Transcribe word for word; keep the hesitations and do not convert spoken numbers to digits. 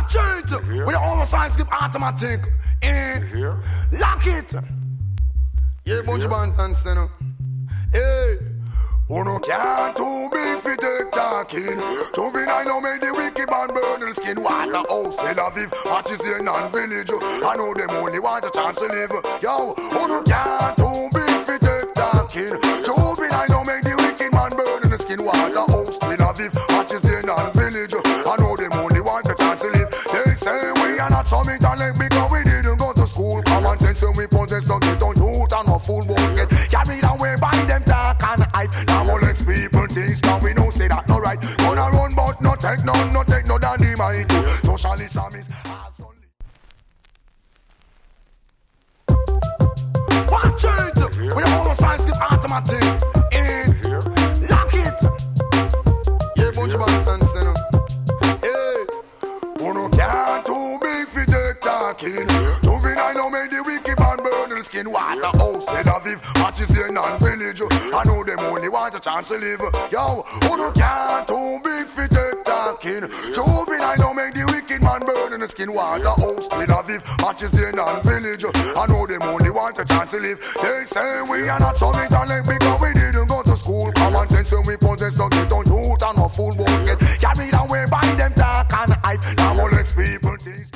Watch it. With the oversized grip automatic. Eh. Lock it. Yeah, bunch of bantans, you know. Hey. Who no care too big for take talking. Juvenile no make the wicked man burn the skin. Waterhouse, Tel Aviv, matches in non-village. I know them only want a chance to live. Yo, who no care too big for take talking. Juvenile no make the wicked man burn the skin. Waterhouse, Tel Aviv, matches in non-village. I know them only want a chance to live. They say we are not summit and like because we didn't go to school. Common sense when we possess don't get on youth and no fool won't get carried away by them talk and hype. Less people things now we know say that no right. Gonna run but no take no, no take no dandy might. Socialism is only. Watch it! With the oversized grip automatic. Eh. Lock it! Yeah, bunch of bantans, you know. Eh. Who no care too big for take talking. Juvenile no make the wicked man burn the skin. Waterhouse, Tel Aviv, matches in non-village. I know them only want a chance to live. Yo, who no care too big for take talking. Juvenile don't make the wicked man burn in the skin. Waterhouse, Tel Aviv, matches in non-village. I know them only want a chance to live. They say we are not summit and like because we didn't go to school. Common sense when we possess don't get on youth and no fool won't